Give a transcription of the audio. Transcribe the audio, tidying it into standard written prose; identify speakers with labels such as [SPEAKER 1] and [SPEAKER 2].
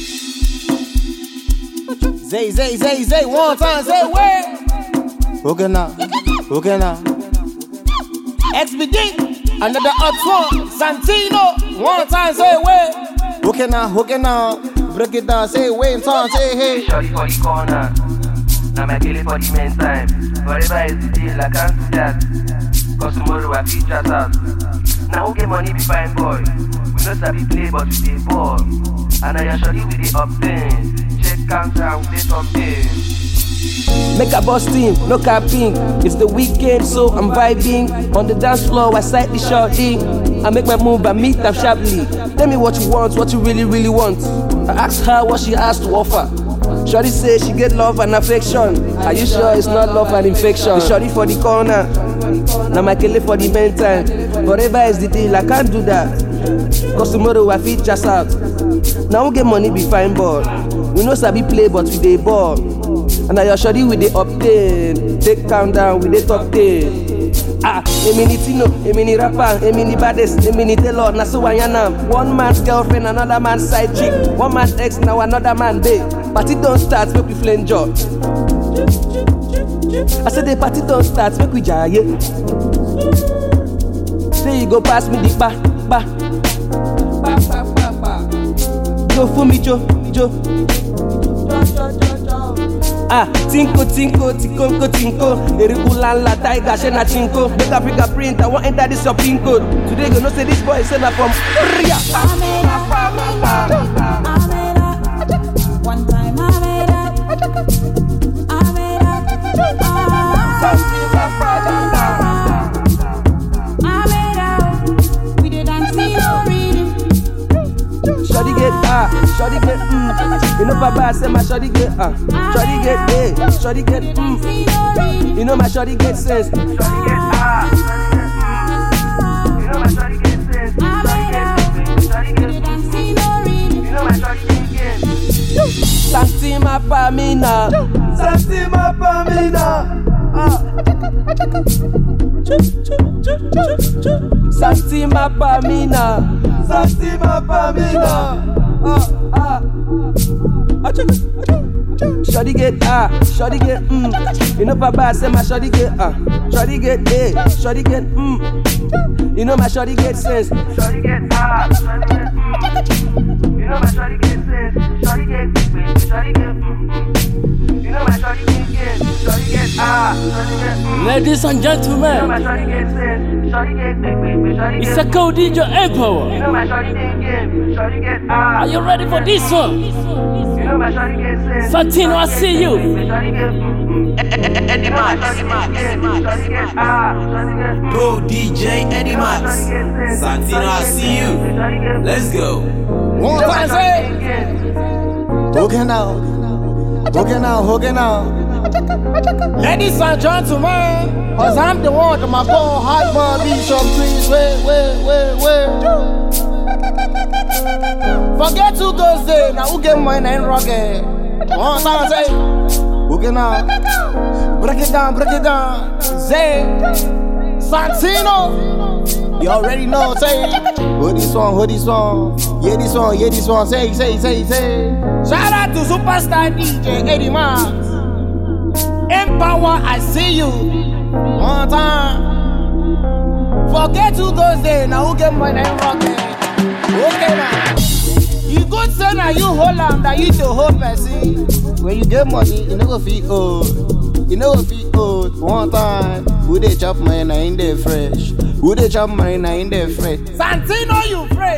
[SPEAKER 1] Zay, one time, say where? Okay now. XBD, another hot one. Santino, one time, say where? Okay now. Break it down, say wait in time, say hey.
[SPEAKER 2] Shorty for the corner, now my kill it for the main time. Forever is the deal, I can't do that. Cause tomorrow I feel just out. Now who get money be fine boy. We know sabi play but we dey ball. And I shorty with the up things. Check counter, we dey something.
[SPEAKER 3] Make a bust team, no capping. It's the weekend, so I'm vibing. On the dance floor, I sight the shorty. I make my move, I meet them sharply. Tell me what you want, what you really want. I asked her what she has to offer. Shorty say she get love and affection. Are you sure it's not love and infection? The shorty for the corner, now my kele for the main time. Forever is the deal, I can't do that. Cause tomorrow I feel just out. Now we get money be fine boy. We know sabi play but we dey ball. And now your shorty with the update. Take countdown with the top 10. Emini Tino, Emini rapper, Emini baddest, Emini Taylor, na so I am. One man's girlfriend, another man's side chick. One man's ex, now another man babe. Party don't start, make we flame job. I said the party don't start, make we jaye. Say you go pass me the ba. Go for me, Joe. Tinko, Erigulan la tiger, shena chinko. Make a bigger print, I want enter this your pin code. Today you know say this boy is send from Korea.
[SPEAKER 4] One time I made up. We did dance in the rhythm.
[SPEAKER 3] Shorty get you know Baba say my shorty get shorty get shorty get you know my shorty get sense.
[SPEAKER 2] Shorty get you know my shorty get sense. Shorty get you know my shorty get
[SPEAKER 3] Santima Pamina. Santima Pamina. Shorty get you know Baba say my shorty get shorty get you know my shorty get sense.
[SPEAKER 2] Shorty get you know my shorty get sense. Shorty get you know my shorty get
[SPEAKER 5] Ladies and gentlemen,
[SPEAKER 2] you know my shorty get sense. Shorty get
[SPEAKER 5] it's a code DJ Empower.
[SPEAKER 2] you know my shorty get
[SPEAKER 5] Are you ready for this one?
[SPEAKER 2] you know my shorty get sense.
[SPEAKER 5] Santino, I see you.
[SPEAKER 6] Eddie Max. Bro, DJ Eddie Max. Santino, I see you. Let's go.
[SPEAKER 1] One time, say. Hooking out. Ladies and gentlemen, cause I'm the one to my poor hot boy Bishop Trees. Wait. Forget who goes there, now who get mine and rocket. One time, say. Hooking out. Break it down. Zay. Santino. You already know, say. Who this one? Yeah, this one. Say. Shout out to superstar DJ Eddie Max. Empower, I see you. One time. Forget who goes there, now who get my name rocket. Okay now. You good son, now you hold on, that you to hold person. When you get money, you never feel old. One time, who they chop mine, I ain't there fresh. Santino, you fresh.